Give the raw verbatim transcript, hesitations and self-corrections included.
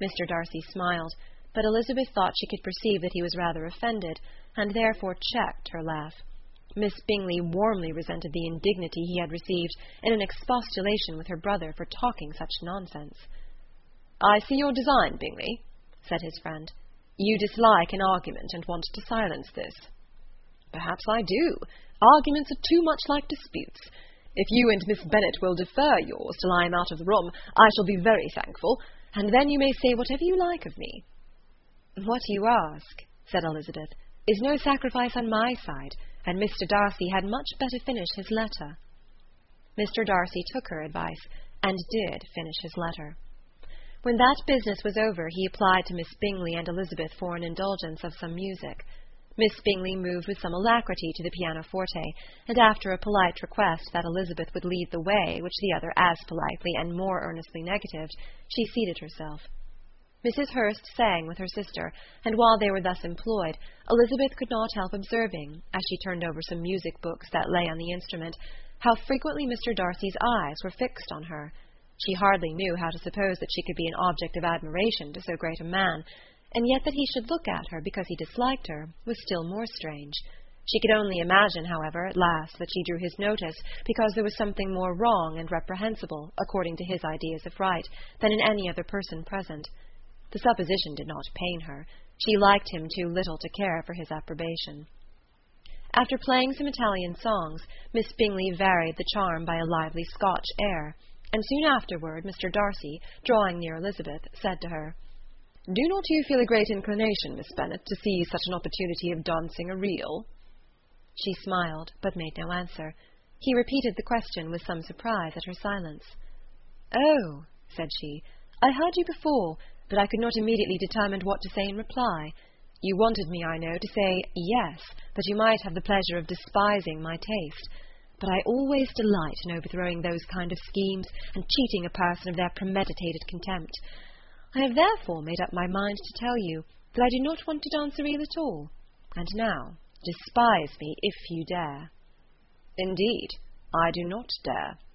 Mister Darcy smiled, but Elizabeth thought she could perceive that he was rather offended, and therefore checked her laugh. Miss Bingley warmly resented the indignity he had received in an expostulation with her brother for talking such nonsense. "I see your design, Bingley," said his friend. "You dislike an argument and want to silence this." "Perhaps I do. Arguments are too much like disputes. If you and Miss Bennet will defer yours till I am out of the room, I shall be very thankful, and then you may say whatever you like of me." "What you ask," said Elizabeth, "is no sacrifice on my side, and Mister Darcy had much better finish his letter." Mister Darcy took her advice, and did finish his letter. When that business was over, he applied to Miss Bingley and Elizabeth for an indulgence of some music. Miss Bingley moved with some alacrity to the pianoforte, and after a polite request that Elizabeth would lead the way, which the other as politely and more earnestly negatived, she seated herself. Missus Hurst sang with her sister, and while they were thus employed, Elizabeth could not help observing, as she turned over some music books that lay on the instrument, how frequently Mister Darcy's eyes were fixed on her. She hardly knew how to suppose that she could be an object of admiration to so great a man, and yet that he should look at her because he disliked her was still more strange. She could only imagine, however, at last, that she drew his notice because there was something more wrong and reprehensible, according to his ideas of right, than in any other person present. The supposition did not pain her. She liked him too little to care for his approbation. After playing some Italian songs, Miss Bingley varied the charm by a lively Scotch air, and soon afterward Mister Darcy, drawing near Elizabeth, said to her, "Do not you feel a great inclination, Miss Bennet, to see such an opportunity of dancing a reel?" She smiled, but made no answer. He repeated the question with some surprise at her silence. "Oh," said she, "I heard you before, but I could not immediately determine what to say in reply. You wanted me, I know, to say yes, that you might have the pleasure of despising my taste. But I always delight in overthrowing those kind of schemes, and cheating a person of their premeditated contempt. I have therefore made up my mind to tell you that I do not want to dance a reel at all. And now, despise me if you dare." "Indeed, I do not dare,"